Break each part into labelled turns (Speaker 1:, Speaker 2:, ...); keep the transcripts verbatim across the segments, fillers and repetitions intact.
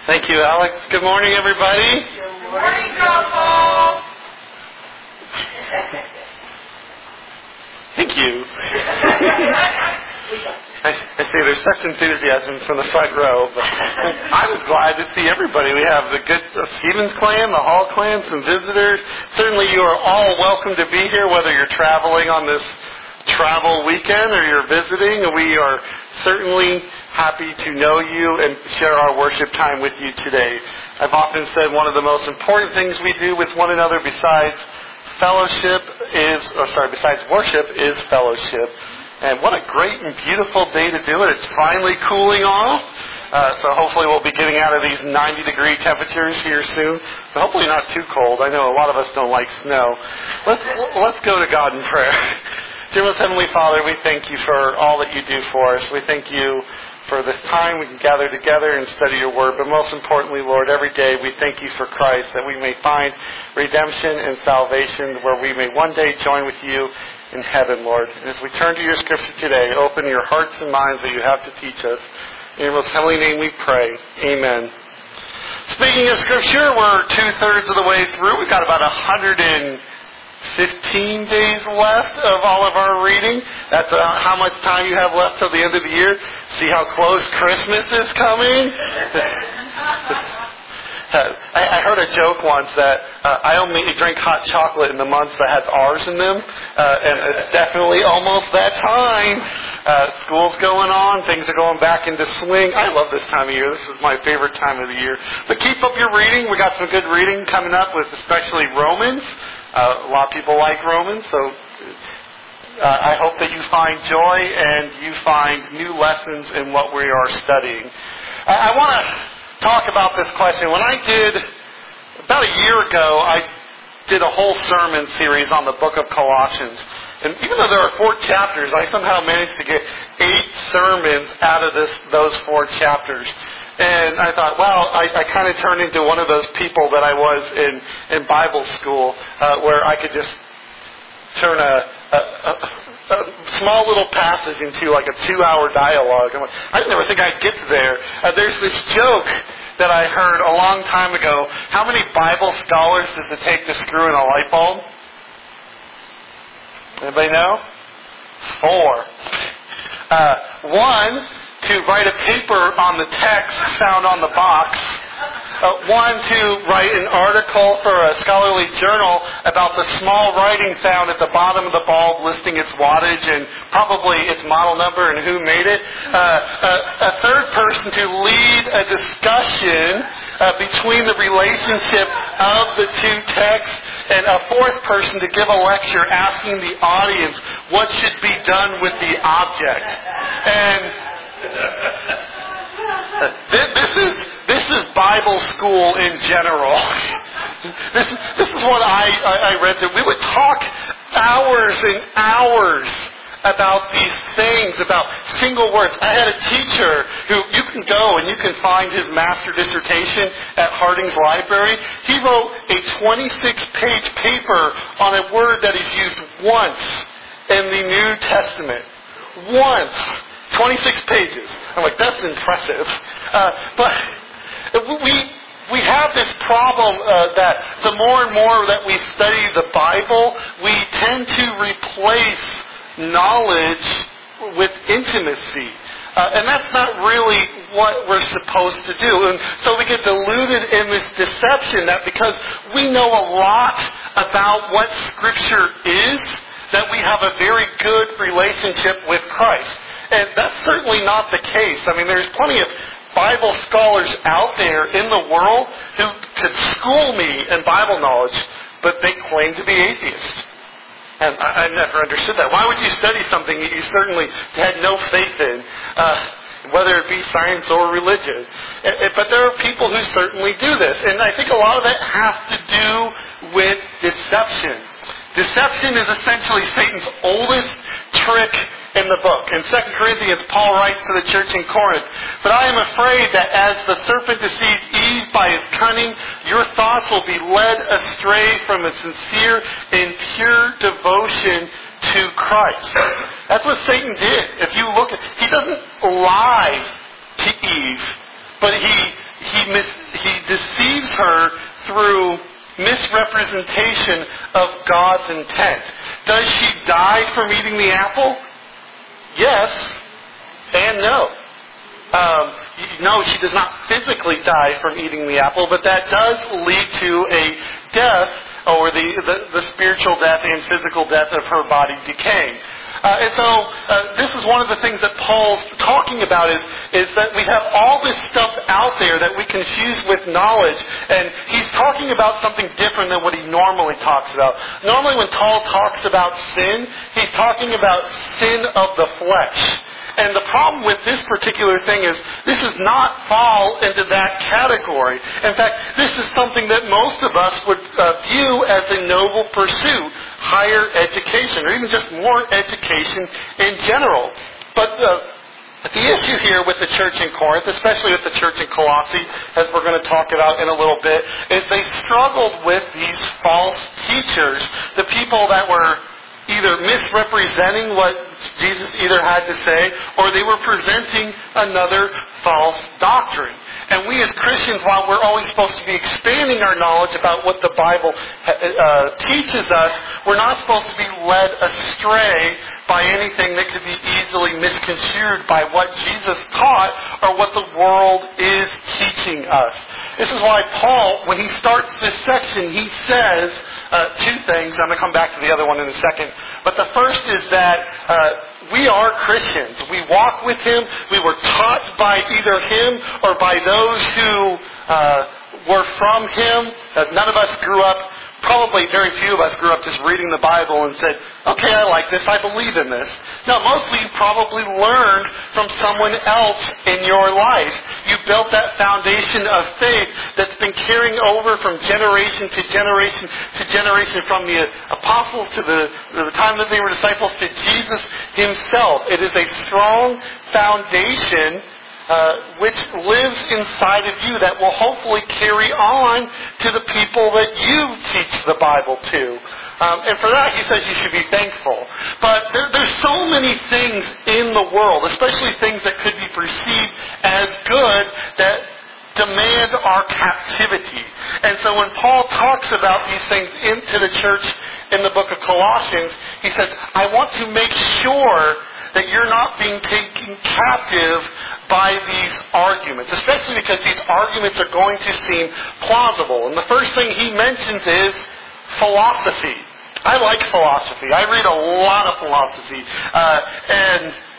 Speaker 1: Thank you, Alex. Good morning, everybody.
Speaker 2: Good morning, couple.
Speaker 1: Thank you. I, I see there's such enthusiasm from the front row, but I was glad to see everybody. We have the good uh, Stevens clan, the Hall clan, some visitors. Certainly you are all welcome to be here, whether you're traveling on this travel weekend or you're visiting. We are certainly happy to know you and share our worship time with you today. I've often said one of the most important things we do with one another besides fellowship is, or sorry, besides worship is fellowship. And what a great and beautiful day to do it. It's finally cooling off. Uh, so hopefully we'll be getting out of these ninety degree temperatures here soon. But hopefully not too cold. I know a lot of us don't like snow. Let's, let's go to God in prayer. Dear most Heavenly Father, we thank you for all that you do for us. We thank you for this time we can gather together and study your word. But most importantly, Lord, every day we thank you for Christ, that we may find redemption and salvation, where we may one day join with you in heaven, Lord. And as we turn to your scripture today, open your hearts and minds that you have to teach us. In your most heavenly name we pray. Amen. Speaking of scripture, we're two-thirds of the way through. We've got about one hundred fifteen days left of all of our reading. That's uh, how much time you have left till the end of the year. See how close Christmas is coming? I, I heard a joke once that uh, I only drink hot chocolate in the months that has R's in them, uh, and it's definitely almost that time. Uh, school's going on, things are going back into swing. I love this time of year. This is my favorite time of the year. But keep up your reading. We got some good reading coming up with especially Romans. Uh, a lot of people like Romans, so uh, I hope that you find joy and you find new lessons in what we are studying. I, I want to talk about this question. When I did, about a year ago, I did a whole sermon series on the book of Colossians. And even though there are four chapters, I somehow managed to get eight sermons out of this those four chapters. And I thought, well, I, I kind of turned into one of those people that I was in, in Bible school, uh, where I could just turn a, a, a, a small little passage into like a two-hour dialogue. I'm like, I didn't ever think I'd get there. Uh, there's this joke that I heard a long time ago. How many Bible scholars does it take to screw in a light bulb? Anybody know? Four. Uh, one, to write a paper on the text found on the box. Uh, one, to write an article for a scholarly journal about the small writing found at the bottom of the bulb listing its wattage and probably its model number and who made it. Uh, a, a third person to lead a discussion uh, between the relationship of the two texts, and a fourth person to give a lecture asking the audience what should be done with the object. And This is this is Bible school in general. This this is what I, I, I read. That we would talk hours and hours about these things, about single words. I had a teacher who, you can go and you can find his master dissertation at Harding's Library. He wrote a twenty-six page paper on a word that is used once in the New Testament. Once. twenty-six pages. I'm like, that's impressive. Uh, but we we have this problem uh, that the more and more that we study the Bible, we tend to replace knowledge with intimacy. Uh, and that's not really what we're supposed to do. And so we get deluded in this deception that because we know a lot about what Scripture is, that we have a very good relationship with Christ. And that's certainly not the case. I mean, there's plenty of Bible scholars out there in the world who could school me in Bible knowledge, but they claim to be atheists. And I, I never understood that. Why would you study something that you certainly had no faith in, uh, whether it be science or religion? But there are people who certainly do this. And I think a lot of that has to do with deception. Deception is essentially Satan's oldest trick in the book. In Second Corinthians, Paul writes to the church in Corinth, "But I am afraid that as the serpent deceived Eve by his cunning, your thoughts will be led astray from a sincere and pure devotion to Christ." That's what Satan did. If you look at, he doesn't lie to Eve, but he he he, mis, he deceives her through misrepresentation of God's intent. Does she die from eating the apple? Yes and no. Um, no, she does not physically die from eating the apple, but that does lead to a death, or the, the, the spiritual death and physical death of her body decaying. Uh, and so uh, this is one of the things that Paul's talking about is, is that we have all this stuff out there that we confuse with knowledge. And he's talking about something different than what he normally talks about. Normally when Paul talks about sin, he's talking about sin of the flesh. And the problem with this particular thing is this does not fall into that category. In fact, this is something that most of us would uh, view as a noble pursuit, higher education, or even just more education in general. But uh, the issue here with the church in Corinth, especially with the church in Colossae, as we're going to talk about in a little bit, is they struggled with these false teachers, the people that were either misrepresenting what Jesus either had to say, or they were presenting another false doctrine. And we as Christians, while we're always supposed to be expanding our knowledge about what the Bible uh, teaches us, we're not supposed to be led astray by anything that could be easily misconstrued by what Jesus taught or what the world is teaching us. This is why Paul, when he starts this section, he says uh, two things. I'm going to come back to the other one in a second. But the first is that uh, we are Christians. We walk with Him. We were taught by either Him or by those who uh, were from Him. Uh, none of us grew up, probably very few of us grew up just reading the Bible and said, okay, I like this, I believe in this. No, mostly you probably learned from someone else in your life. You built that foundation of faith that's been carrying over from generation to generation to generation, from the apostles to the, the time that they were disciples to Jesus Himself. It is a strong foundation Uh, which lives inside of you that will hopefully carry on to the people that you teach the Bible to. Um, and for that, he says you should be thankful. But there, there's so many things in the world, especially things that could be perceived as good, that demand our captivity. And so when Paul talks about these things into the church in the book of Colossians, he says, I want to make sure that you're not being taken captive by these arguments, especially because these arguments are going to seem plausible. And the first thing he mentions is philosophy. I like philosophy. I read a lot of philosophy. Uh, and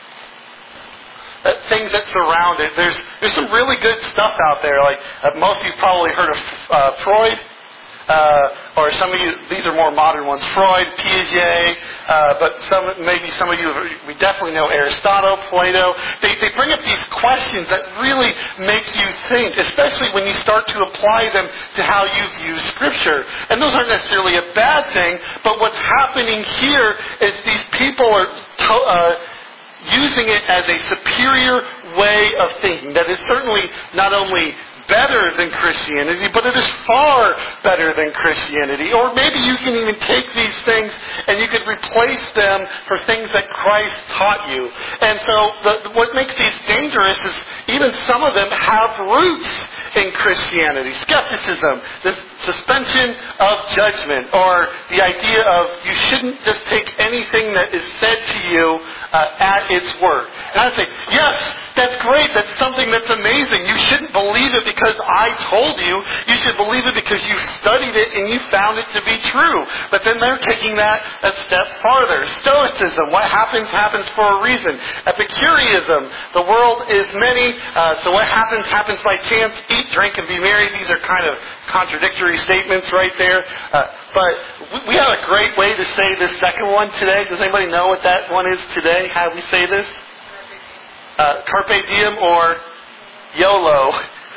Speaker 1: uh, things that surround it. There's there's some really good stuff out there. Like uh, most of you've probably heard of uh, Freud. Uh, or some of you, these are more modern ones, Freud, Piaget, uh, but some, maybe some of you, we definitely know Aristotle, Plato. They, they bring up these questions that really make you think, especially when you start to apply them to how you view Scripture. And those aren't necessarily a bad thing, but what's happening here is these people are to, uh, using it as a superior way of thinking that is certainly not only better than Christianity, but it is far better than Christianity. Or maybe you can even take these things and you could replace them for things that Christ taught you. And so the, what makes these dangerous is even some of them have roots in Christianity. Skepticism, the suspension of judgment, or the idea of you shouldn't just take anything that is said to you uh, at its word. And I say, yes, that's great. That's something that's amazing. You shouldn't believe it because I told you. You should believe it because you studied it and you found it to be true. But then they're taking that a step farther. Stoicism, what happens, happens for a reason. Epicureanism, the world is many, uh, so what happens, happens by chance. Eat, drink, and be merry. These are kind of contradictory statements right there. Uh, but we have a great way to say this second one today. Does anybody know what that one is today? How do we say this? Uh, carpe diem or YOLO.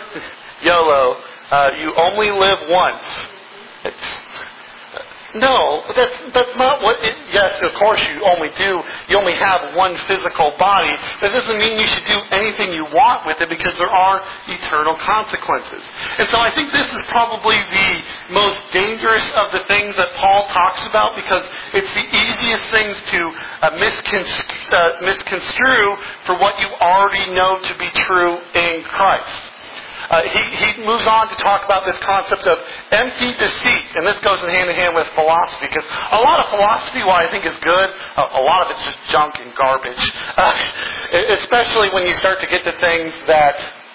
Speaker 1: YOLO. Uh, you only live once. It's, no, that's that's not what it, yes, of course you only do. You only have one physical body. That doesn't mean you should do anything you want with it, because there are eternal consequences. And so I think this is probably the most dangerous of the things that Paul talks about, because it's the easiest things to uh, misconstru- uh, misconstrue for what you already know to be true in Christ. Uh, he, he moves on to talk about this concept of empty deceit. And this goes in hand in hand with philosophy. Because a lot of philosophy, while I think is good, a, a lot of it's just junk and garbage. Uh, especially when you start to get to things that...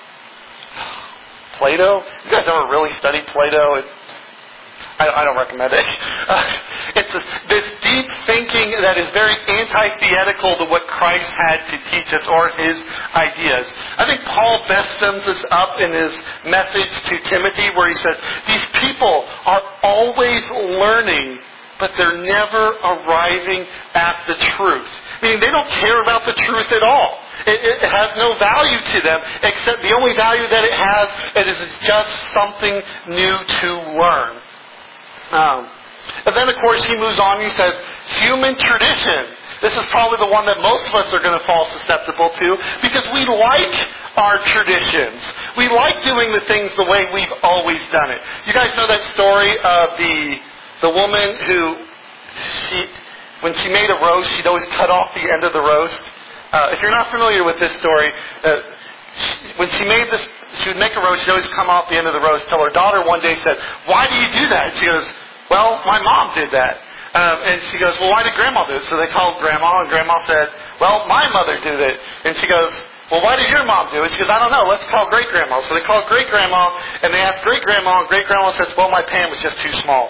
Speaker 1: Plato? You guys ever really studied Plato? It, I, I don't recommend it. Uh, it's this, this deep thinking that is very antithetical to what Christ had to teach us or his ideas. I think Paul best sums this up in his message to Timothy where he says, these people are always learning, but they're never arriving at the truth. Meaning they don't care about the truth at all. It, it has no value to them, except the only value that it has it is it's just something new to learn. Um, and then, of course, he moves on and he says, human tradition. This is probably the one that most of us are going to fall susceptible to because we like our traditions. We like doing the things the way we've always done it. You guys know that story of the the woman who, she, when she made a roast, she'd always cut off the end of the roast. Uh, if you're not familiar with this story, uh, she, when she made this, she would make a roast, she'd always come off the end of the roast till her daughter one day said, why do you do that? And she goes, well, my mom did that. Um, and she goes, well, why did Grandma do it? So they called Grandma, and Grandma said, well, my mother did it. And she goes, well, why did your mom do it? She goes, I don't know, let's call Great-Grandma. So they called Great-Grandma, and they asked Great-Grandma, and Great-Grandma says, well, my pan was just too small.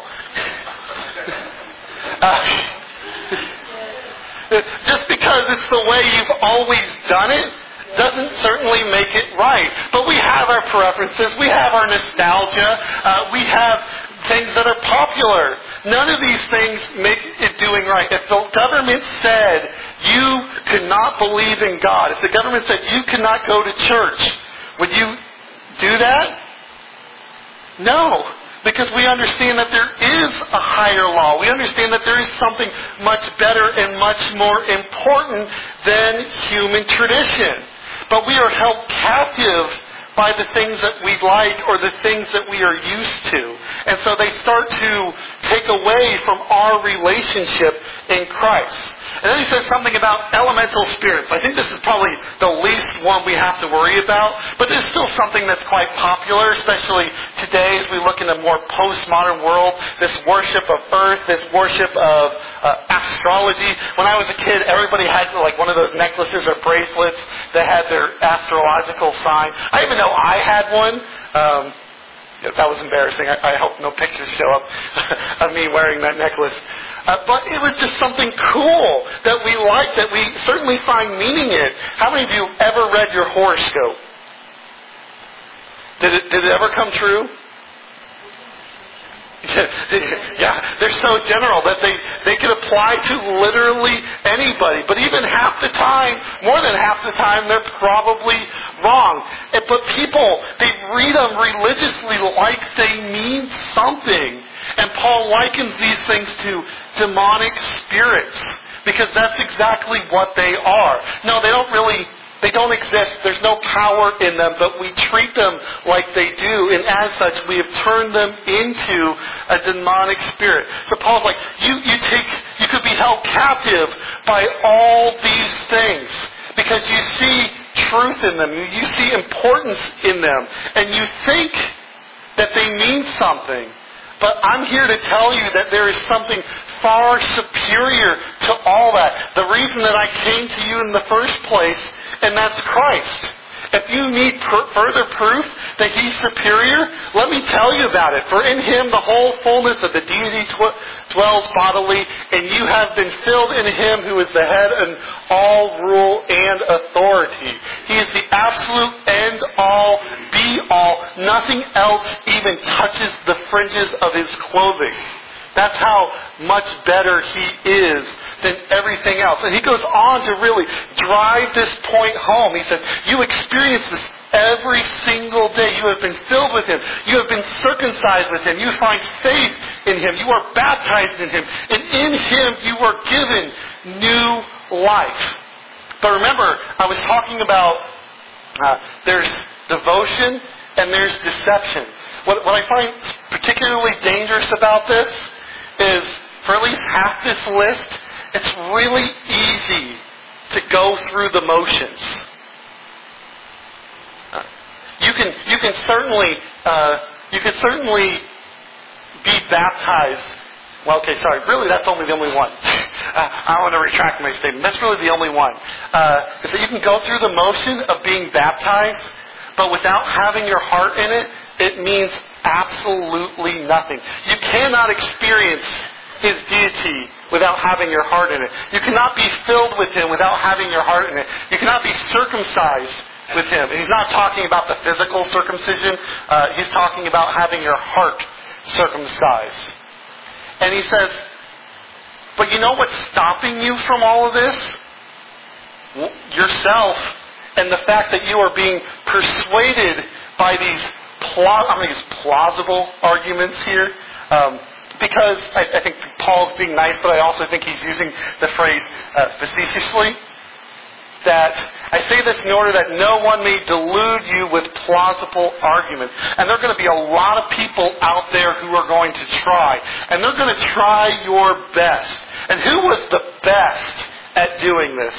Speaker 1: uh, just because it's the way you've always done it, doesn't certainly make it right. But we have our preferences. We have our nostalgia. Uh, we have things that are popular. None of these things make it doing right. If the government said you could not believe in God, if the government said you could not go to church, would you do that? No. Because we understand that there is a higher law. We understand that there is something much better and much more important than human tradition. But we are held captive by the things that we like or the things that we are used to. And so they start to take away from our relationship in Christ. And then he says something about elemental spirits. I think this is probably the least one we have to worry about. But there's still something that's quite popular, especially today as we look in a more postmodern world. This worship of earth, this worship of uh, astrology. When I was a kid, everybody had like one of those necklaces or bracelets that had their astrological sign. I even know I had one. Um, that was embarrassing. I, I hope no pictures show up of me wearing that necklace. Uh, but it was just something cool that we liked, that we certainly find meaning in. How many of you ever read your horoscope? Did it, did it ever come true? Yeah, they're so general that they, they can apply to literally anybody. But even half the time, more than half the time, they're probably wrong. But people, they read them religiously like they mean something. And Paul likens these things to demonic spirits because that's exactly what they are. No, they don't really, they don't exist. There's no power in them, but we treat them like they do. And as such, we have turned them into a demonic spirit. So Paul's like, you, you take, you could be held captive by all these things because you see truth in them. You see importance in them. And you think that they mean something. But I'm here to tell you that there is something far superior to all that. The reason that I came to you in the first place, and that's Christ. If you need per- further proof that He's superior, let me tell you about it. For in Him the whole fullness of the deity tw- dwells bodily, and you have been filled in Him who is the head and all rule and authority. He is the absolute end all, be all. Nothing else even touches the fringes of His clothing. That's how much better He is than everything else. And he goes on to really drive this point home. He said, you experience this every single day. You have been filled with Him. You have been circumcised with Him. You find faith in Him. You are baptized in Him. And in Him you are given new life. But remember, I was talking about uh, there's devotion and there's deception. What, what I find particularly dangerous about this is, for at least half this list, it's really easy to go through the motions. Uh, you can can you can certainly uh, you can certainly be baptized. Well, okay, sorry. Really, that's only the only one. uh, I want to retract my statement. That's really the only one. Uh, is that you can go through the motion of being baptized, but without having your heart in it, it means absolutely nothing. You cannot experience His deity without having your heart in it. You cannot be filled with Him without having your heart in it. You cannot be circumcised with Him. And He's not talking about the physical circumcision. Uh, he's talking about having your heart circumcised. And He says, but you know what's stopping you from all of this? Yourself, and the fact that you are being persuaded by these pla- I'm going to use plausible arguments here. Um, because I, I think Paul's being nice, but I also think he's using the phrase uh, facetiously. That I say this in order that no one may delude you with plausible arguments. And there are going to be a lot of people out there who are going to try. And they're going to try your best. And who was the best at doing this?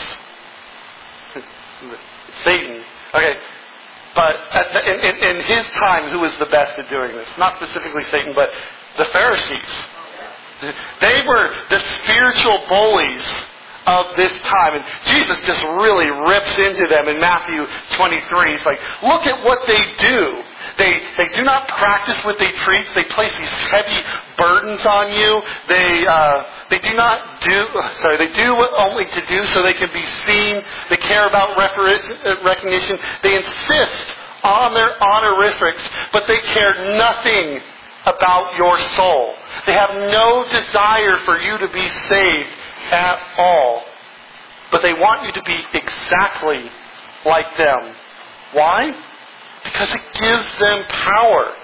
Speaker 1: Satan. Okay. But at the, in, in, in his time, who was the best at doing this? Not specifically Satan, but the Pharisees. They were the spiritual bullies of this time. And Jesus just really rips into them in Matthew twenty-three. He's like, look at what they do. They they do not practice what they preach. They place these heavy burdens on you. They uh, they do not do sorry. They do what only to do so they can be seen. They care about refer- recognition. They insist on their honorifics, but they care nothing about your soul. They have no desire for you to be saved at all. But they want you to be exactly like them. Why? Because it gives them power.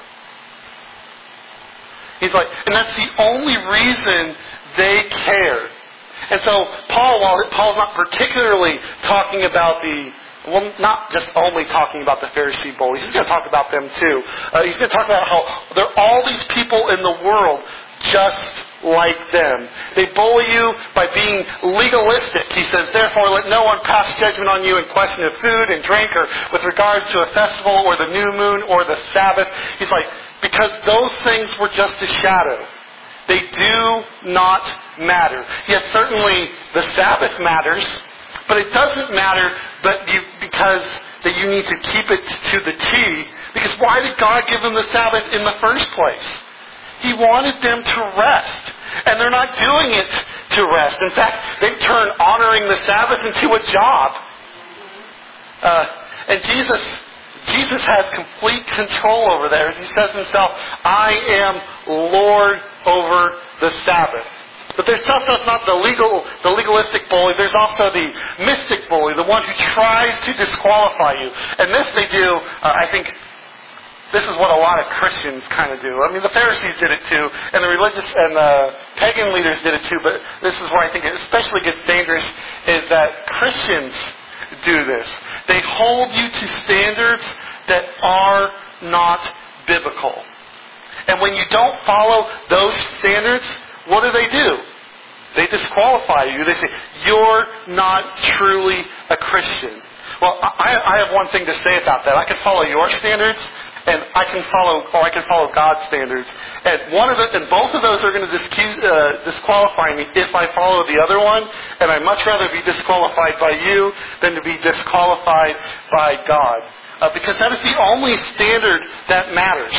Speaker 1: He's like, and that's the only reason they care. And so Paul, while Paul's not particularly talking about the, well, not just only talking about the Pharisee bullies, he's going to talk about them too. Uh, he's going to talk about how there are all these people in the world just like them. They bully you by being legalistic. He says, therefore let no one pass judgment on you in question of food and drink or with regards to a festival or the new moon or the Sabbath. He's like, because those things were just a shadow. They do not matter. Yes, certainly the Sabbath matters, but it doesn't matter but you, because that you need to keep it to the T. Because why did God give them the Sabbath in the first place? He wanted them to rest. And they're not doing it to rest. In fact, they turn honoring the Sabbath into a job. Uh, and Jesus, Jesus has complete control over there. As He says Himself, I am Lord over the Sabbath. But there's also not the legal, the legalistic bully. There's also the mystic bully, the one who tries to disqualify you. And this they do, uh, I think, this is what a lot of Christians kind of do. I mean, the Pharisees did it too, and the religious and the pagan leaders did it too, but this is where I think it especially gets dangerous, is that Christians do this. They hold you to standards that are not biblical. And when you don't follow those standards, what do they do? They disqualify you. They say, you're not truly a Christian. Well, I, I have one thing to say about that. I can follow your standards, and I can follow, or I can follow God's standards. And one of it, and both of those are going to discu- uh, disqualify me if I follow the other one. And I'd much rather be disqualified by you than to be disqualified by God, uh, because that is the only standard that matters.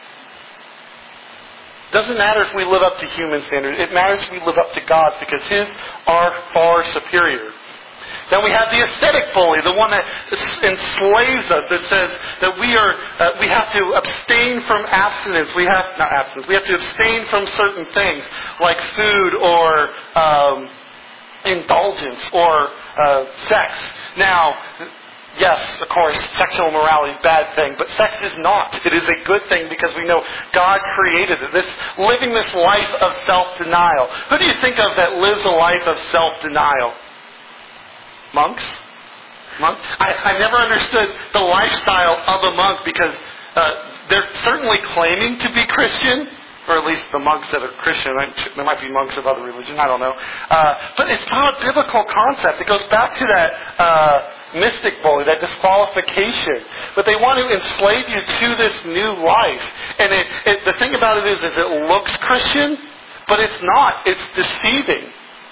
Speaker 1: It doesn't matter if we live up to human standards. It matters if we live up to God's, because His are far superior. Then we have the aesthetic bully, the one that enslaves us, that says that we are uh, we have to abstain from abstinence. We have not abstinence. We have to abstain from certain things like food or um, indulgence or uh, sex. Now, yes, of course, sexual immorality is a bad thing, but sex is not. It is a good thing because we know God created it. This living this life of self-denial. Who do you think of that lives a life of self-denial? Monks? Monks? I, I never understood the lifestyle of a monk because uh, they're certainly claiming to be Christian, or at least the monks that are Christian. There might be monks of other religions, I don't know. Uh, but it's not a biblical concept. It goes back to that uh, mystic bully, that disqualification. But they want to enslave you to this new life. And it, it, the thing about it is, is it looks Christian, but it's not. It's deceiving.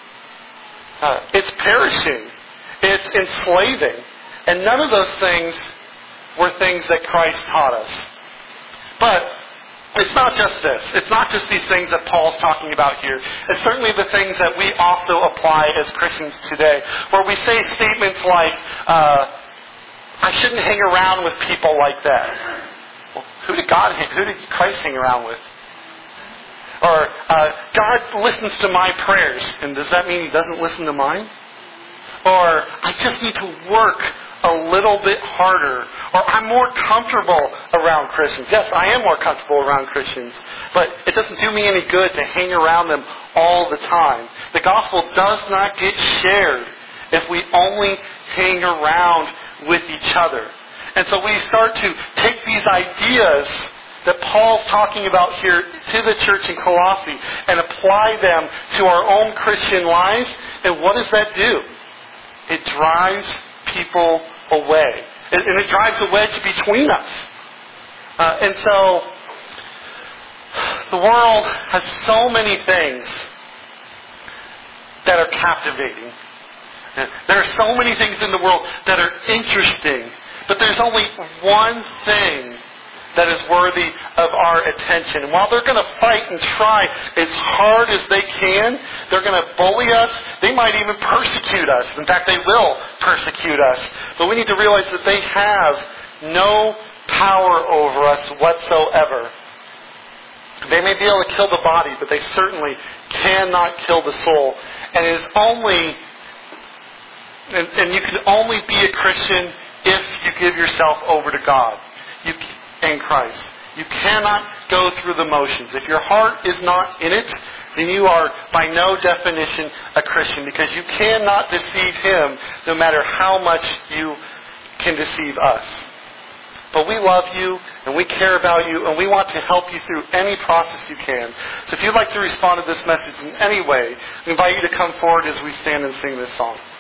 Speaker 1: Uh, it's perishing. It's enslaving. And none of those things were things that Christ taught us. But it's not just this. It's not just these things that Paul's talking about here. It's certainly the things that we also apply as Christians today, where we say statements like, uh, I shouldn't hang around with people like that. Well, who did God, who did Christ hang around with? Or, uh, God listens to my prayers, and does that mean He doesn't listen to mine? Or, I just need to work a little bit harder. Or, I'm more comfortable around Christians. Yes, I am more comfortable around Christians, but it doesn't do me any good to hang around them all the time. The gospel does not get shared if we only hang around with each other. And so we start to take these ideas that Paul's talking about here to the church in Colossae and apply them to our own Christian lives. And what does that do? It drives people away. And it drives a wedge between us. Uh, and so, the world has so many things that are captivating. There are so many things in the world that are interesting. But there's only one thing that is worthy of our attention. And while they're going to fight and try as hard as they can, they're going to bully us. They might even persecute us. In fact, they will persecute us. But we need to realize that they have no power over us whatsoever. They may be able to kill the body, but they certainly cannot kill the soul. And it is only, and, and you can only be a Christian if you give yourself over to God. You in Christ. You cannot go through the motions. If your heart is not in it, then you are by no definition a Christian, because you cannot deceive Him no matter how much you can deceive us. But we love you, and we care about you, and we want to help you through any process you can. So if you'd like to respond to this message in any way, we invite you to come forward as we stand and sing this song.